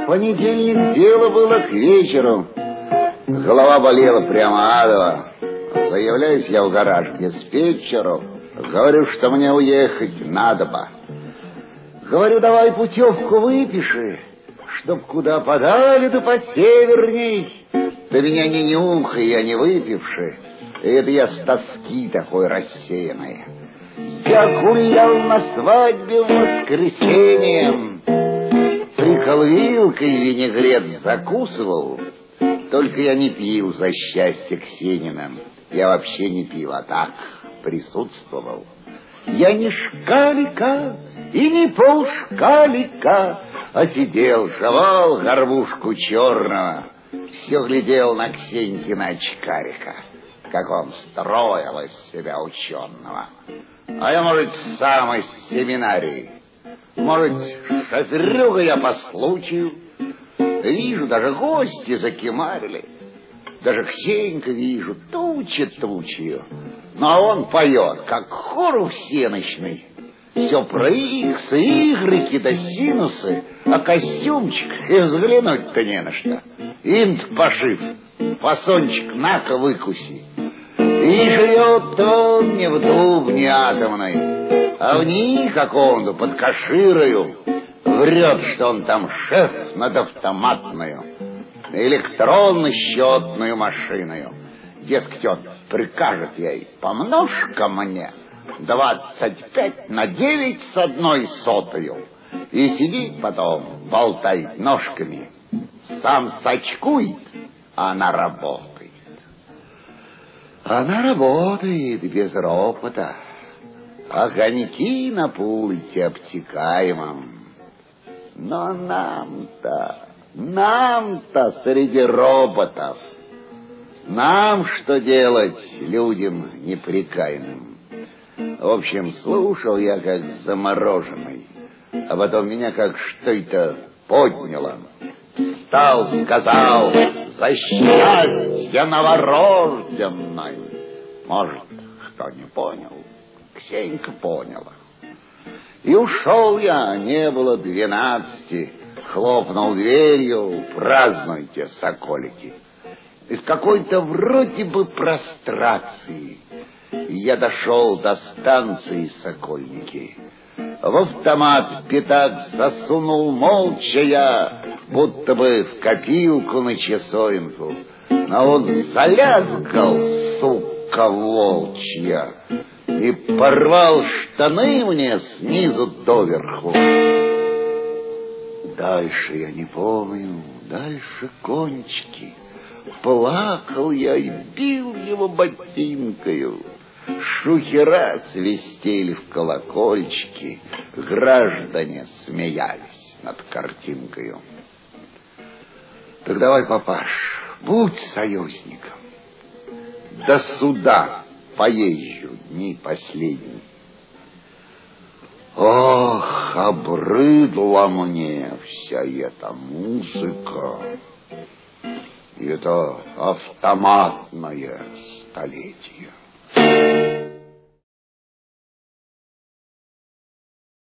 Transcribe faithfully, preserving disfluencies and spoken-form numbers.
В понедельник дело было к вечеру. Голова болела прямо адово. Заявляюсь я в гараж к диспетчеру. Говорю, что мне уехать надо бы. Говорю, давай путевку выпиши, чтоб куда подали, да посеверней. Да меня не нюхай, я не выпивший. И это я с тоски такой рассеянной. Я гулял на свадьбе в воскресенье. Прикол вилкой винегрет закусывал. Только я не пил за счастье Ксенина. Я вообще не пил, а так присутствовал. Я не шкалика и не полшкалика, а сидел, жевал горбушку черного. Все глядел на Ксенькина очкарика, как он строил из себя ученого. А я, может, сам из семинарии. Может, шоферюга я по случаю. Вижу, даже гости закимарили. Даже Ксенька вижу, тучит тучью. Но он поет, как хор всеночный. Все про иксы, игреки да синусы, а костюмчик и взглянуть-то не на что. Инт пошив, фасончик на-ка выкуси. И живет он не в дубне атомной, а в ней каком-то под каширою. Врет, что он там шеф над автоматною, электронно-счетную машиною. Дескать, он прикажет ей, помножь-ка мне двадцать пять на девять с одной сотою. И сидит потом, болтает ножками. Сам сачкует, а она работает. Она работает без ропота. Огоньки на пульте обтекаемом. Но нам-то, нам-то среди роботов, нам что делать, людям неприкаянным? В общем, слушал я как замороженный, а потом меня как что-то подняло. Встал, сказал, за счастье новорожденной. Может, кто не понял, Ксенька поняла. И ушел я, не было двенадцати, хлопнул дверью, празднуйте, соколики. И в какой-то вроде бы прострации я дошел до станции Сокольники. В автомат пятак засунул молча я, будто бы в копилку на часовенку. Но он залязгал, сука волчья, и порвал штаны мне снизу доверху. Дальше я не помню, дальше кончики. Плакал я и бил его ботинкою. Шухера свистели в колокольчики, граждане смеялись над картинкою. Так давай, папаш, будь союзником. До суда поезжу дни последние. Ох, обрыдла мне вся эта музыка. И это автоматное столетие.